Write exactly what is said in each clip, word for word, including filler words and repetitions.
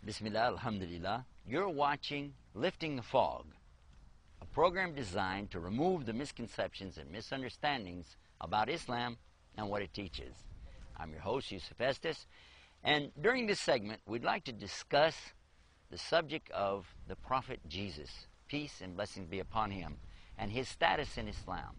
Bismillah, alhamdulillah. You're watching Lifting the Fog, a program designed to remove the misconceptions and misunderstandings about Islam and what it teaches. I'm your host, Yusuf Estes, and during this segment, we'd like to discuss the subject of the Prophet Jesus, peace and blessings be upon him, and his status in Islam.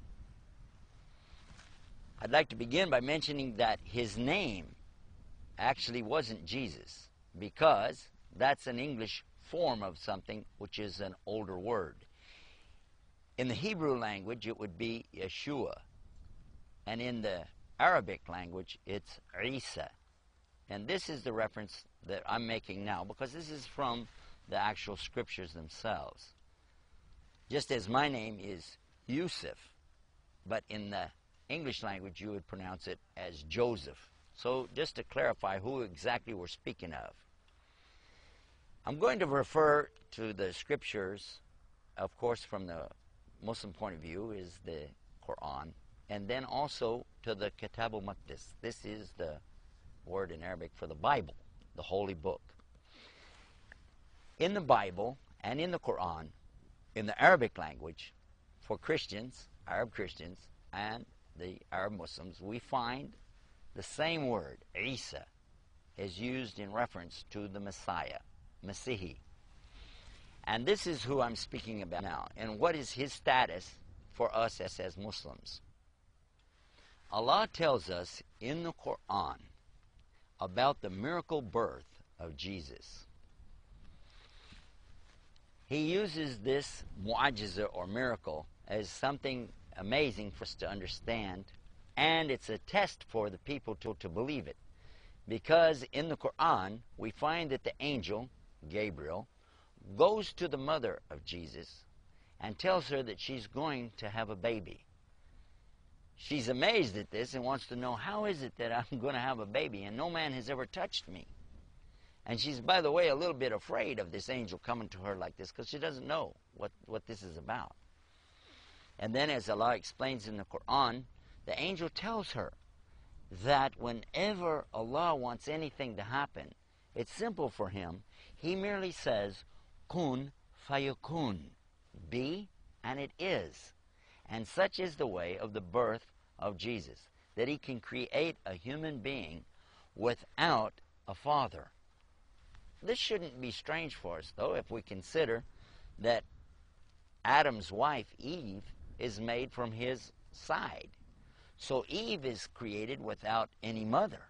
I'd like to begin by mentioning that his name actually wasn't Jesus, because that's an English form of something which is an older word. In the Hebrew language, it would be Yeshua, and in the Arabic language, it's Isa. And this is the reference that I'm making now, because this is from the actual scriptures themselves. Just as my name is Yusuf, but in the English language, you would pronounce it as Joseph. So just to clarify who exactly we're speaking of. I'm going to refer to the scriptures, of course, from the Muslim point of view, is the Quran, and then also to the Kitab al-Maqdis. This is the word in Arabic for the Bible, the Holy Book. In the Bible and in the Quran, in the Arabic language, for Christians, Arab Christians, and the Arab Muslims, we find the same word, Isa, is used in reference to the Messiah, Masihi. And this is who I'm speaking about now, and what is his status for us as, as Muslims. Allah tells us in the Quran about the miracle birth of Jesus. He uses this mu'ajiza or miracle as something amazing for us to understand, and it's a test for the people to, to believe it. Because in the Quran, we find that the angel, Gabriel, goes to the mother of Jesus and tells her that she's going to have a baby. She's amazed at this and wants to know, how is it that I'm going to have a baby and no man has ever touched me? And she's, by the way, a little bit afraid of this angel coming to her like this, because she doesn't know what, what this is about. And then, as Allah explains in the Quran, the angel tells her that whenever Allah wants anything to happen, it's simple for him. He merely says, kun fayakun, be, and it is. And such is the way of the birth of Jesus, that he can create a human being without a father. This shouldn't be strange for us, though, if we consider that Adam's wife, Eve, is made from his side. So Eve is created without any mother.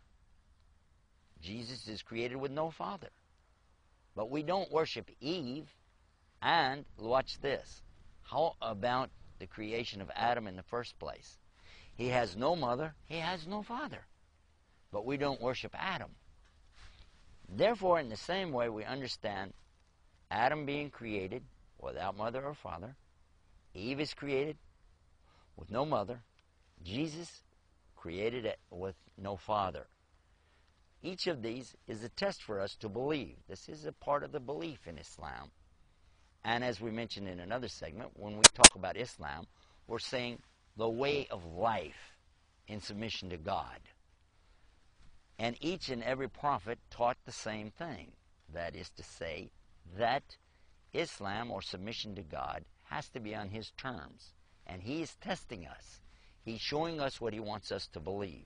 Jesus is created with no father. But we don't worship Eve. And watch this. How about the creation of Adam in the first place? He has no mother, he has no father. But we don't worship Adam. Therefore, in the same way, we understand Adam being created without mother or father. Eve is created with no mother. Jesus created with no father. Each of these is a test for us to believe. This is a part of the belief in Islam. And as we mentioned in another segment, when we talk about Islam, we're saying the way of life in submission to God. And each and every prophet taught the same thing. That is to say, that Islam, or submission to God, has to be on his terms. And he is testing us. He's showing us what he wants us to believe.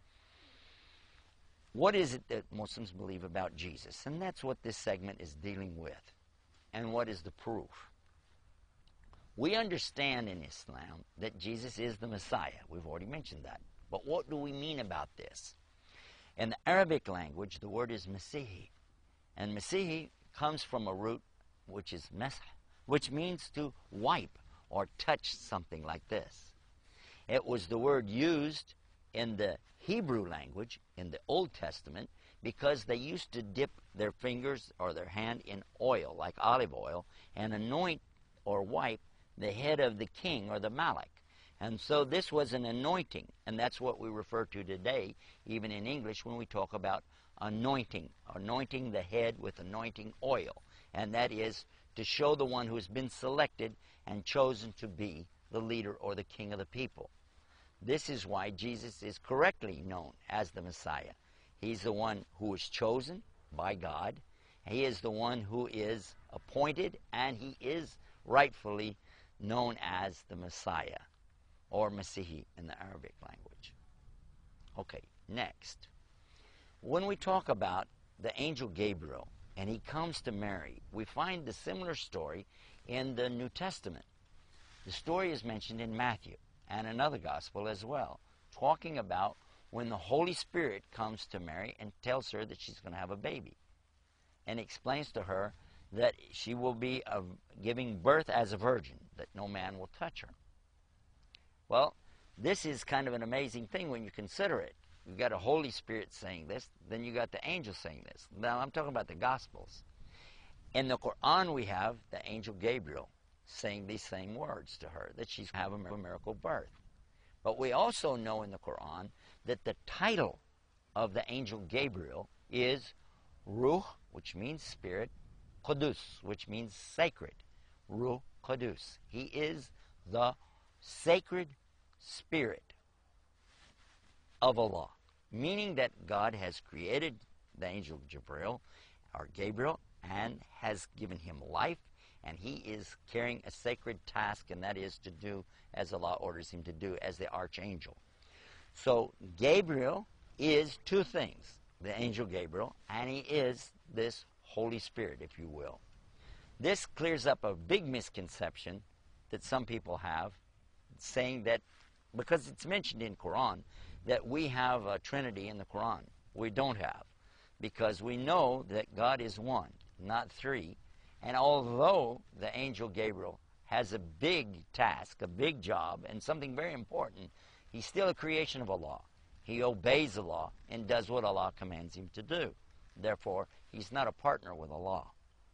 What is it that Muslims believe about Jesus? And that's what this segment is dealing with. And what is the proof? We understand in Islam that Jesus is the Messiah. We've already mentioned that. But what do we mean about this? In the Arabic language, the word is Masihi. And Masihi comes from a root which is Masah, which means to wipe or touch something like this. It was the word used in the Hebrew language in the Old Testament because they used to dip their fingers or their hand in oil, like olive oil, and anoint or wipe the head of the king or the Malik. And so this was an anointing, and that's what we refer to today, even in English, when we talk about anointing, anointing the head with anointing oil. And that is to show the one who has been selected and chosen to be the leader or the king of the people. This is why Jesus is correctly known as the Messiah. He's the one who was chosen by God, He is the one who is appointed, and he is rightfully known as the Messiah, or Masihi in the Arabic language. Okay, next. When we talk about the angel Gabriel, and he comes to Mary, we find the similar story in the New Testament. The story is mentioned in Matthew and another gospel as well, talking about when the Holy Spirit comes to Mary and tells her that she's going to have a baby, and explains to her that she will be a, giving birth as a virgin, that no man will touch her. Well, this is kind of an amazing thing when you consider it. You've got a Holy Spirit saying this, then you got the angel saying this. Now, I'm talking about the Gospels. In the Quran, we have the angel Gabriel saying these same words to her, that she's going to have a miracle birth. But we also know in the Quran that the title of the angel Gabriel is Ruh, which means spirit, Qudus, which means sacred. Ruh Qudus. He is the sacred spirit of Allah, meaning that God has created the angel Jibril, or Gabriel, and has given him life, and he is carrying a sacred task, and that is to do as Allah orders him to do as the archangel. So Gabriel is two things, the angel Gabriel, and he is this Holy Spirit, if you will. This clears up a big misconception that some people have, saying that, because it's mentioned in Quran, that we have a Trinity in the Quran. We don't have, because we know that God is one, not three. And although the angel Gabriel has a big task, a big job, and something very important, he's still a creation of Allah. He obeys Allah and does what Allah commands him to do. Therefore, he's not a partner with Allah.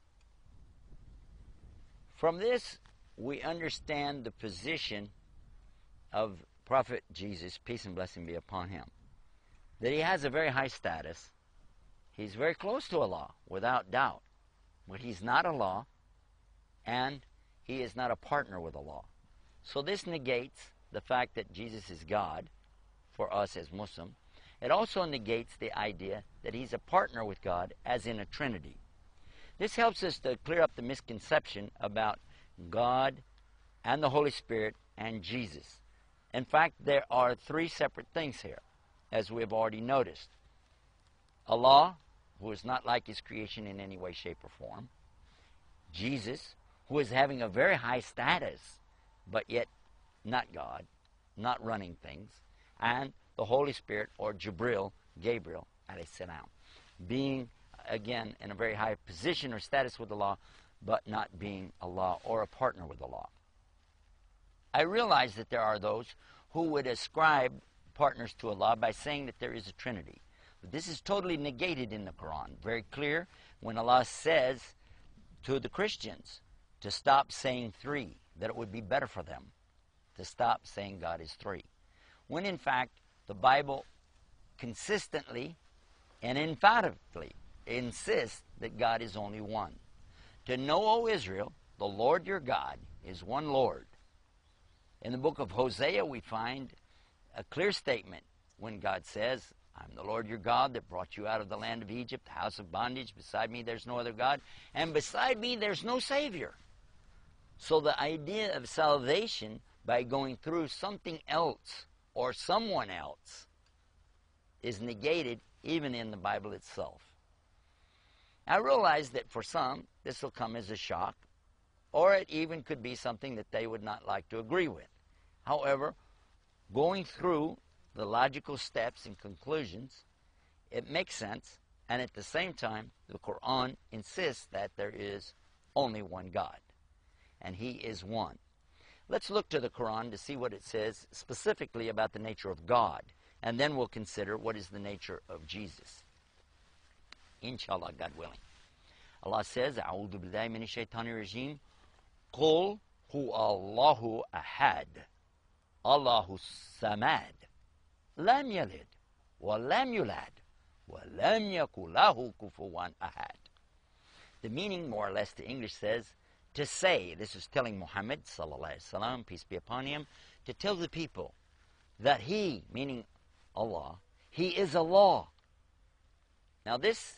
From this, we understand the position of Prophet Jesus, peace and blessing be upon him, that he has a very high status. He's very close to Allah, without doubt. But he's not Allah, and he is not a partner with Allah. So this negates the fact that Jesus is God for us as Muslims. It also negates the idea that he's a partner with God, as in a Trinity. This helps us to clear up the misconception about God and the Holy Spirit and Jesus. In fact, there are three separate things here, as we have already noticed. Allah, who is not like his creation in any way, shape, or form. Jesus, who is having a very high status, but yet not God, not running things. And the Holy Spirit, or Jibril, Gabriel, alayhi salam, being, again, in a very high position or status with Allah, but not being Allah or a partner with Allah. I realize that there are those who would ascribe partners to Allah by saying that there is a Trinity. But this is totally negated in the Quran. Very clear when Allah says to the Christians to stop saying three, that it would be better for them to stop saying God is three. When in fact, the Bible consistently and emphatically insists that God is only one. To know, O Israel, the Lord your God is one Lord. In the book of Hosea, we find a clear statement when God says, I'm the Lord your God that brought you out of the land of Egypt, the house of bondage. Beside me there's no other God, and beside me there's no Savior. So the idea of salvation by going through something else or someone else is negated even in the Bible itself. I realize that for some, this will come as a shock, or it even could be something that they would not like to agree with. However, going through the logical steps and conclusions, it makes sense, and at the same time, the Quran insists that there is only one God, and He is one. Let's look to the Quran to see what it says specifically about the nature of God, and then we'll consider what is the nature of Jesus. Inshallah, God willing. Allah says, A'udhu billahi minash shaitani rajim, Qul hu Allahu ahad, Allahu samad, lam yalid, wa lam yulad, wa lam yakul lahu kufuwan ahad. The meaning, more or less, the English says, to say, this is telling Muhammad, sallallahu alaihi wasallam, peace be upon him, to tell the people that He, meaning Allah, He is Allah. Now this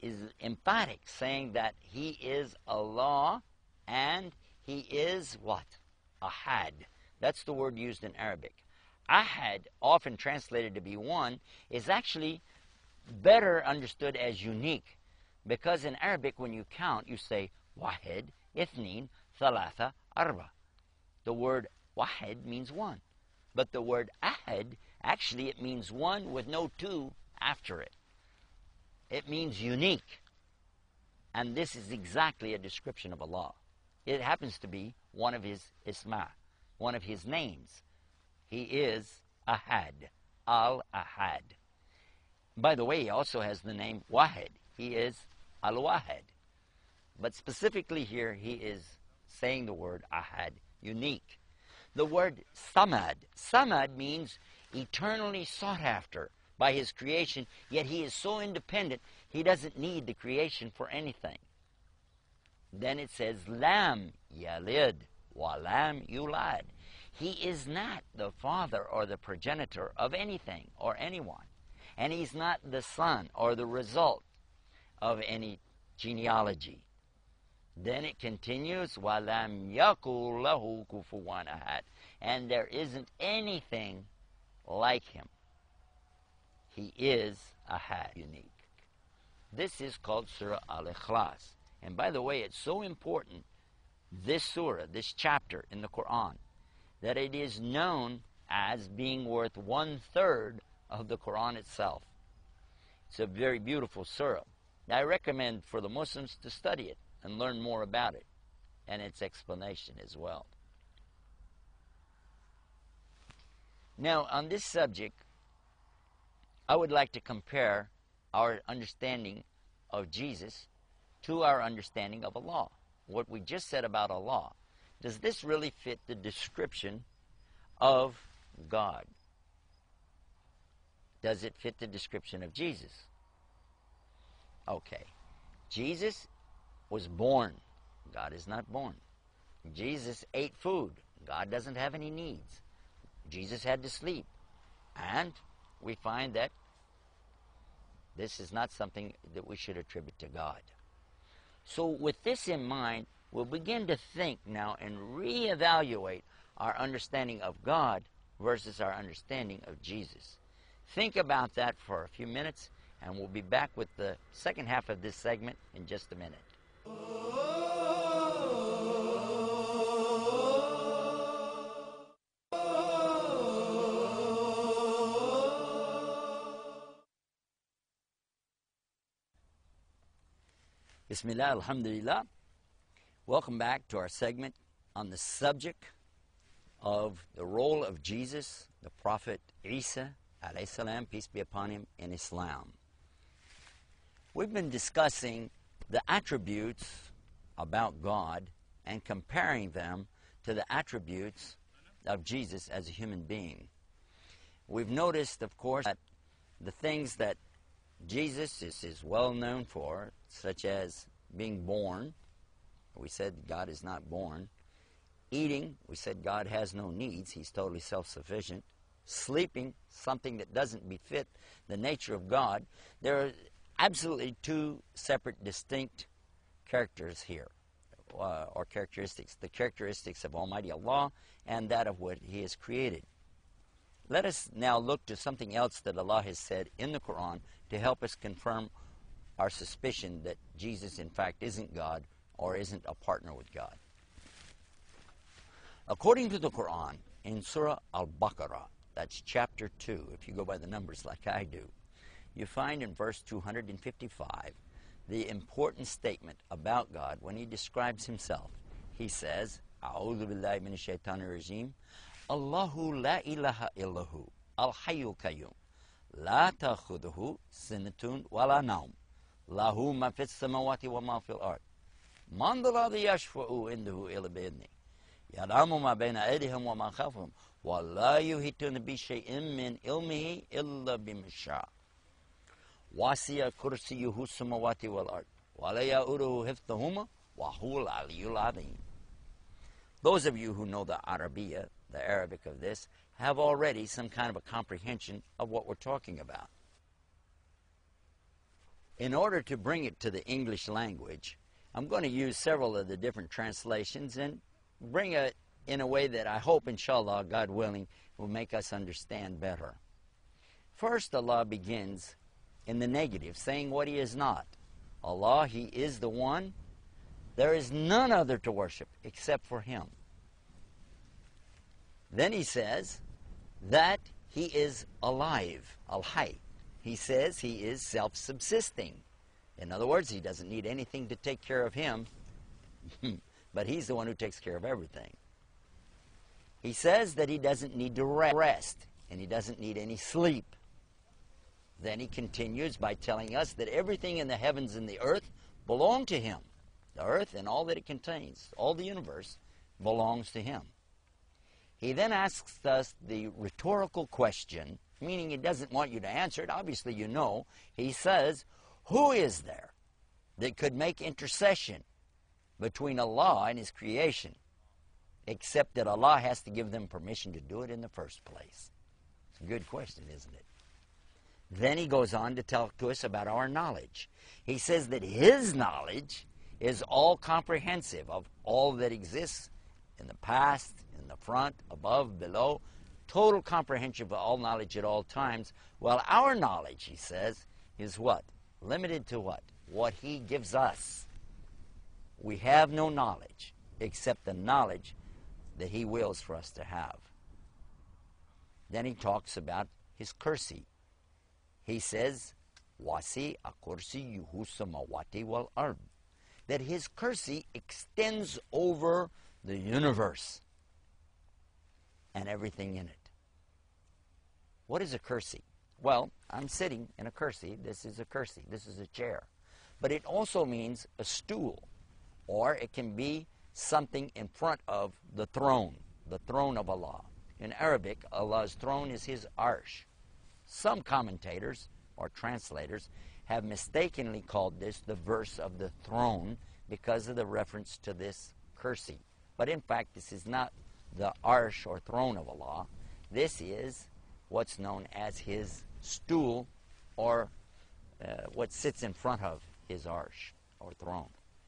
is emphatic, saying that he is Allah and he is what? Ahad. That's the word used in Arabic. Ahad, often translated to be one, is actually better understood as unique, because in Arabic when you count you say wahid, ithnin, thalatha, arba. The word wahid means one, but the word ahad, actually it means one with no two after it. It means unique, and this is exactly a description of Allah. It happens to be one of his isma, one of his names. He is Ahad, Al-Ahad. By the way, he also has the name Wahid. He is Al-Wahid. But specifically here, he is saying the word Ahad, unique. The word Samad. Samad means eternally sought after by his creation, yet he is so independent, he doesn't need the creation for anything. Then it says, Lam Yalid wa Lam Yulad. He is not the father or the progenitor of anything or anyone. And he's not the son or the result of any genealogy. Then it continues, وَلَمْ يَكُنْ لَهُ كُفُوًا أَحَدٌ. And there isn't anything like him. He is Ahad, unique. This is called Surah Al-Ikhlas. And by the way, it's so important, this surah, this chapter in the Quran, that it is known as being worth one-third of the Quran itself. It's a very beautiful surah. I recommend for the Muslims to study it and learn more about it and its explanation as well. Now, on this subject, I would like to compare our understanding of Jesus to our understanding of Allah. What we just said about Allah, does this really fit the description of God? Does it fit the description of Jesus? Okay. Jesus was born. God is not born. Jesus ate food. God doesn't have any needs. Jesus had to sleep. And we find that this is not something that we should attribute to God. So with this in mind, we'll begin to think now and reevaluate our understanding of God versus our understanding of Jesus. Think about that for a few minutes, and we'll be back with the second half of this segment in just a minute. Bismillah, alhamdulillah. Welcome back to our segment on the subject of the role of Jesus, the Prophet Isa, alayhi salam, peace be upon him, in Islam. We've been discussing the attributes about God and comparing them to the attributes of Jesus as a human being. We've noticed, of course, that the things that Jesus is, is well known for, such as being born. We said God is not born. Eating, we said God has no needs. He's totally self-sufficient. Sleeping, something that doesn't befit the nature of God. There are absolutely two separate, distinct characters here, uh, or characteristics. The characteristics of Almighty Allah and that of what He has created. Let us now look to something else that Allah has said in the Quran to help us confirm our suspicion that Jesus, in fact, isn't God or isn't a partner with God. According to the Quran, in Surah Al-Baqarah, that's chapter two, if you go by the numbers like I do, you find in verse two hundred fifty-five the important statement about God when He describes Himself. He says, A'udhu billahi minash shaitanir rajim, Allahu la ilaha illahu, al-hayyul qayyum, la ta'khudhuhu sinatun wa la nawm, lahu ma fis samawati wa ma fil ard, man dhal ladhi yashfa'u indahu illa bi'idhnihi, ya'lamu ma bayna aydihim wa ma khalfahum, wa la yuhituna bi shay'in min ilmihi illa bima sha'a. Wasi'a kursiyyuhu samawati wal ard, wa la ya'uduhu hifdhuhuma, wa huwal aliyyul azim. Those of you who know the Arabiya, the Arabic of this, have already some kind of a comprehension of what we're talking about. In order to bring it to the English language, I'm going to use several of the different translations and bring it in a way that I hope, inshallah, God willing, will make us understand better. First, Allah begins in the negative, saying what He is not. Allah, He is the one. There is none other to worship except for Him. Then He says that He is alive, al-hay. He says He is self-subsisting. In other words, He doesn't need anything to take care of Him, but He's the one who takes care of everything. He says that He doesn't need to rest, and He doesn't need any sleep. Then He continues by telling us that everything in the heavens and the earth belong to Him. The earth and all that it contains, all the universe, belongs to Him. He then asks us the rhetorical question, meaning He doesn't want you to answer it. Obviously you know. He says, who is there that could make intercession between Allah and His creation, except that Allah has to give them permission to do it in the first place? It's a good question, isn't it? Then He goes on to talk to us about our knowledge. He says that His knowledge is all comprehensive of all that exists in the past, in the front, above, below, total comprehension of all knowledge at all times, while our knowledge, He says, is what? Limited to what? What He gives us. We have no knowledge except the knowledge that He wills for us to have. Then He talks about His kursi. He says, wasi akursiyuhu samawati wal ard, that His kursi extends over the universe and everything in it. What is a kursi? Well, I'm sitting in a kursi. This is a kursi. This is a chair. But it also means a stool, or it can be something in front of the throne, the throne of Allah. In Arabic, Allah's throne is His arsh. Some commentators or translators have mistakenly called this the verse of the throne because of the reference to this kursi. But in fact, this is not the arsh or throne of Allah. This is what's known as His stool, or uh, what sits in front of His arsh or throne.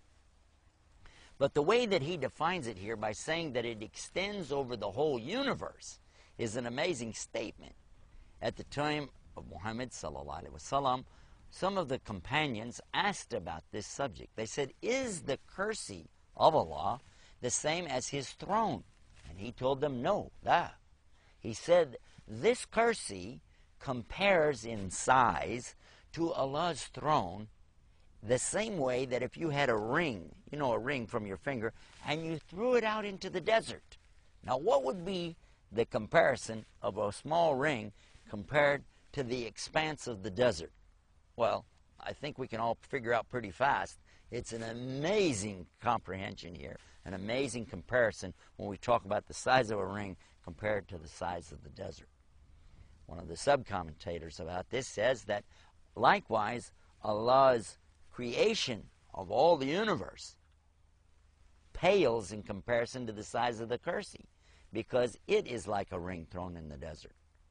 But the way that He defines it here by saying that it extends over the whole universe is an amazing statement. At the time of Muhammad sallallahu alaihi wasallam, some of the companions asked about this subject. They said, is the kursi of Allah the same as His throne? And He told them, no, la. He said, this kursi compares in size to Allah's throne the same way that if you had a ring, you know, a ring from your finger, and you threw it out into the desert. Now, what would be the comparison of a small ring compared to the expanse of the desert? Well, I think we can all figure out pretty fast. It's an amazing comprehension here, an amazing comparison when we talk about the size of a ring compared to the size of the desert. One of the sub-commentators about this says that, likewise, Allah's creation of all the universe pales in comparison to the size of the kursi, because it is like a ring thrown in the desert.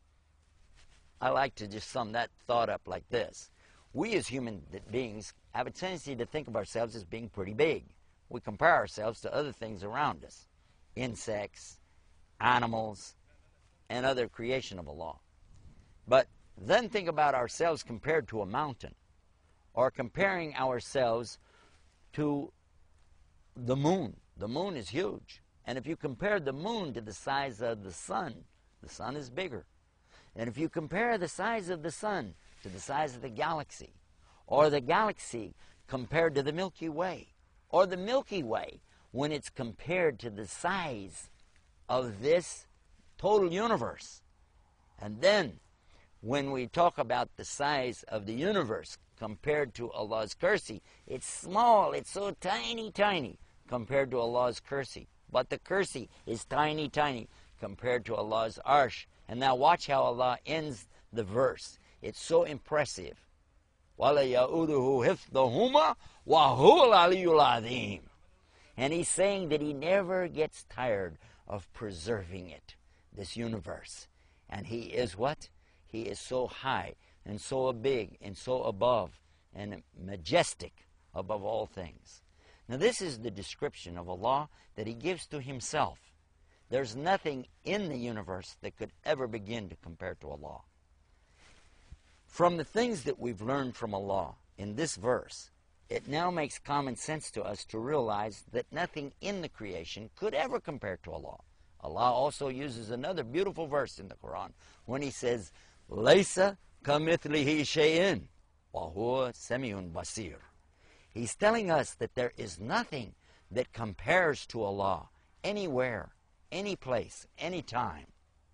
I like to just sum that thought up like this. We as human beings have a tendency to think of ourselves as being pretty big. We compare ourselves to other things around us, insects, animals, and other creation of Allah. But then think about ourselves compared to a mountain, or comparing ourselves to the moon. The moon is huge. And if you compare the moon to the size of the sun, the sun is bigger. And if you compare the size of the sun to the size of the galaxy, or the galaxy compared to the Milky Way, or the Milky Way when it's compared to the size of this total universe, and then when we talk about the size of the universe compared to Allah's kursi, it's small, it's so tiny, tiny compared to Allah's kursi. But the kursi is tiny, tiny compared to Allah's arsh. And now watch how Allah ends the verse. It's so impressive. وَلَا يَؤُودُهُ حِفْظُهُمَا وَهُوَ الْعَلِيُّ الْعَظِيمُ. And He's saying that He never gets tired of preserving it, this universe. And He is what? He is so high and so big and so above and majestic above all things. Now this is the description of Allah that He gives to Himself. There's nothing in the universe that could ever begin to compare to Allah. From the things that we've learned from Allah in this verse, it now makes common sense to us to realize that nothing in the creation could ever compare to Allah. Allah also uses another beautiful verse in the Quran when He says, "Laysa kamithlihi shay'in wa huwa samiun basir." He's telling us that there is nothing that compares to Allah anywhere, any place, any time.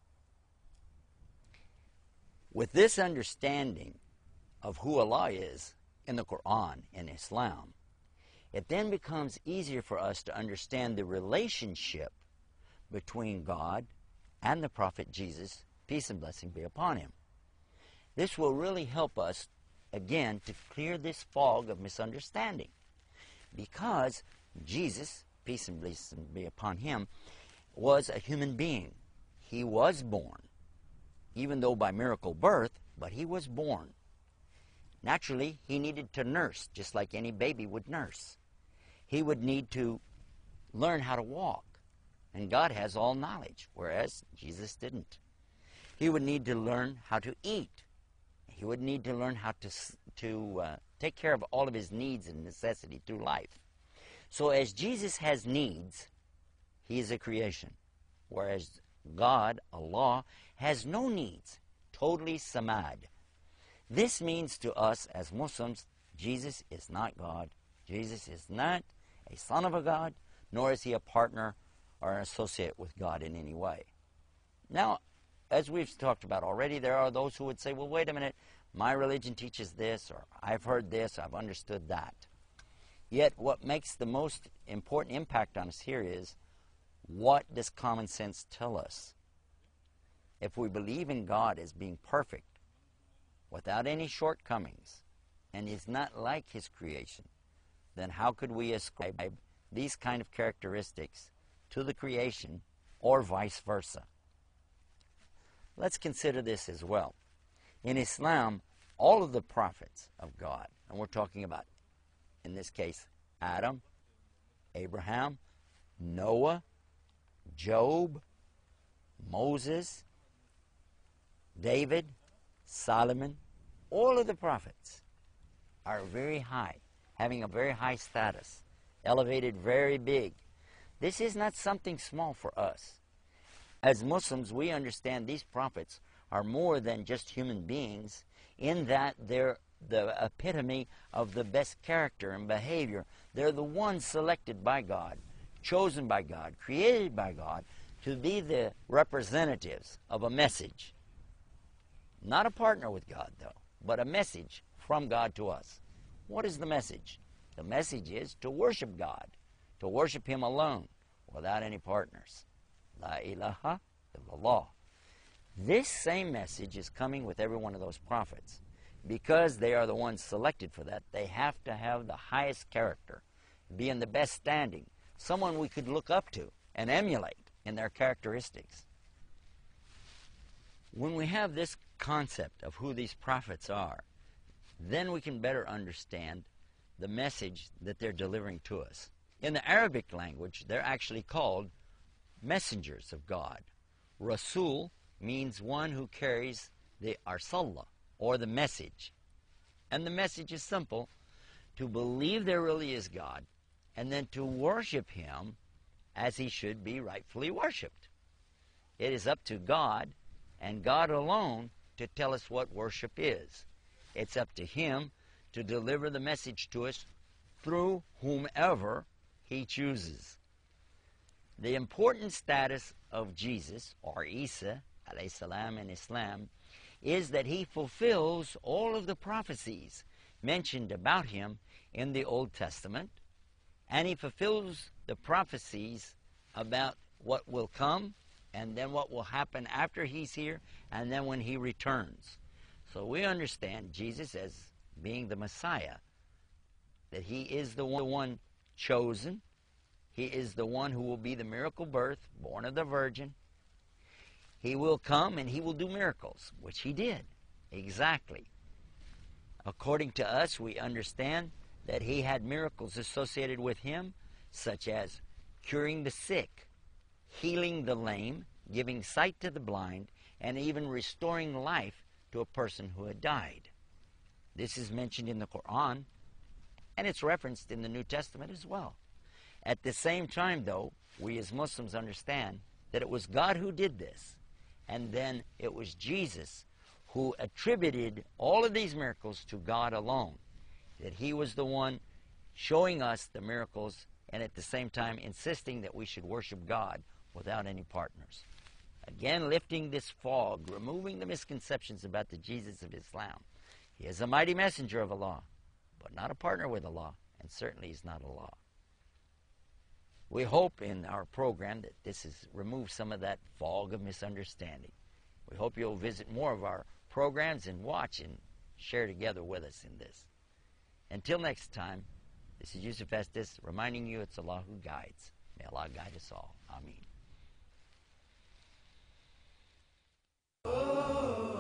With this understanding of who Allah is in the Quran and Islam, it then becomes easier for us to understand the relationship between God and the Prophet Jesus, peace and blessing be upon him. This will really help us, again, to clear this fog of misunderstanding. Because Jesus, peace and blessing be upon him, was a human being. He was born, even though by miracle birth, but he was born. Naturally, he needed to nurse, just like any baby would nurse. He would need to learn how to walk. And God has all knowledge, whereas Jesus didn't. He would need to learn how to eat. He would need to learn how to, to uh, take care of all of his needs and necessity through life. So as Jesus has needs, he is a creation, whereas God, Allah, has no needs, totally samad. This means to us as Muslims, Jesus is not God. Jesus is not a son of a God, nor is he a partner or an associate with God in any way. Now, as we've talked about already, there are those who would say, well, wait a minute, my religion teaches this, or I've heard this, I've understood that. Yet what makes the most important impact on us here is, what does common sense tell us? If we believe in God as being perfect, without any shortcomings, and is not like his creation, then how could we ascribe these kind of characteristics to the creation, or vice versa? Let's consider this as well. In Islam, all of the prophets of God, and we're talking about, in this case, Adam, Abraham, Noah, Job, Moses, David, Solomon, all of the prophets are very high, having a very high status, elevated very big. This is not something small for us. As Muslims, we understand these prophets are more than just human beings, in that they're the epitome of the best character and behavior. They're the ones selected by God, chosen by God, created by God, to be the representatives of a message. Not a partner with God, though, but a message from God to us. What is the message? The message is to worship God, to worship him alone, without any partners. La ilaha illallah. This same message is coming with every one of those prophets. Because they are the ones selected for that, they have to have the highest character, be in the best standing, someone we could look up to and emulate in their characteristics. When we have this concept of who these prophets are, then we can better understand the message that they're delivering to us. In the Arabic language, they're actually called messengers of God. Rasul means one who carries the arsala, or the message. And the message is simple: to believe there really is God, and then to worship him as he should be rightfully worshipped. It is up to God, and God alone, to tell us what worship is. It's up to him to deliver the message to us through whomever he chooses. The important status of Jesus, or Isa, alayhi salam, in Islam, is that he fulfills all of the prophecies mentioned about him in the Old Testament, and he fulfills the prophecies about what will come, and then what will happen after he's here, and then when he returns. So we understand Jesus as being the Messiah, that he is the one chosen. He is the one who will be the miracle birth, born of the Virgin. He will come and he will do miracles, which he did, exactly. According to us, we understand that he had miracles associated with him, such as curing the sick, healing the lame, giving sight to the blind, and even restoring life to a person who had died. This is mentioned in the Quran, and it's referenced in the New Testament as well. At the same time, though, we as Muslims understand that it was God who did this, and then it was Jesus who attributed all of these miracles to God alone, that he was the one showing us the miracles and at the same time insisting that we should worship God without any partners. Again, lifting this fog, removing the misconceptions about the Jesus of Islam. He is a mighty messenger of Allah, but not a partner with Allah, and certainly is not Allah. We hope in our program that this has removed some of that fog of misunderstanding. We hope you'll visit more of our programs and watch and share together with us in this. Until next time, this is Yusuf Estes reminding you it's Allah who guides. May Allah guide us all. Ameen.